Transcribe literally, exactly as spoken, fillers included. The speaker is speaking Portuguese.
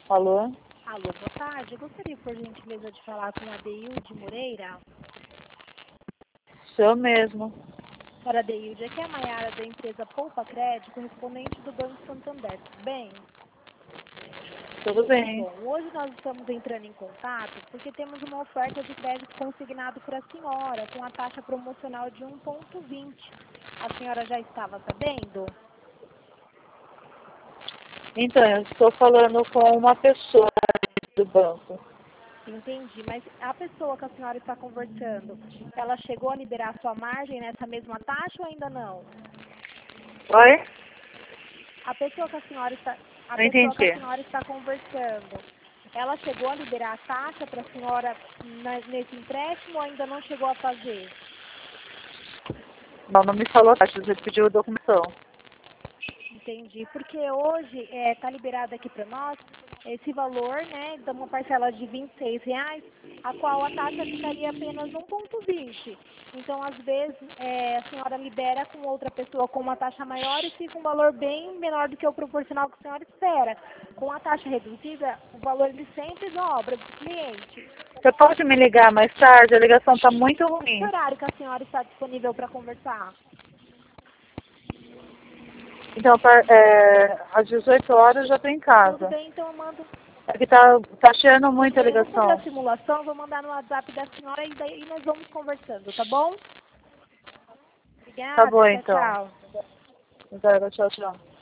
Alô? Alô, boa tarde. Eu gostaria, por gentileza, de falar com a Deilde Moreira. Sou mesmo. Para a Deilde, aqui é a Maiara da empresa Poupa Crédito, correspondente do Banco Santander. Tudo bem? Tudo Que bem. bom. Hoje nós estamos entrando em contato porque temos uma oferta de crédito consignado para a senhora, com a taxa promocional de um vírgula vinte. A senhora já estava sabendo? Então, eu estou falando com uma pessoa do banco. Entendi, mas a pessoa que a senhora está conversando, ela chegou a liberar a sua margem nessa mesma taxa ou ainda não? Oi? A pessoa que a senhora está, a Não pessoa que a entendi. senhora está conversando, ela chegou a liberar a taxa para a senhora na- nesse empréstimo ou ainda não chegou a fazer? Não, não me falou taxa, você pediu documentação. Entendi, porque hoje está liberado aqui para nós esse valor, né, de uma parcela de vinte e seis reais, a qual a taxa ficaria apenas um vírgula vinte. Então, às vezes, é, a senhora libera com outra pessoa com uma taxa maior e fica um valor bem menor do que o proporcional que a senhora espera. Com a taxa reduzida, o valor ele sempre dobra do cliente. Você pode me ligar mais tarde? A ligação está muito Que ruim. horário que a senhora está disponível para conversar? Então, par- é, às dezoito horas eu já estou em Tudo casa. bem, então eu mando. É que tá, tá cheando Tudo muito a bem, eu vou fazer a ligação. simulação, vou mandar no WhatsApp da senhora e daí nós vamos conversando, tá bom? Tá Obrigada, bom, tchau, então. tchau. Então, tchau, tchau.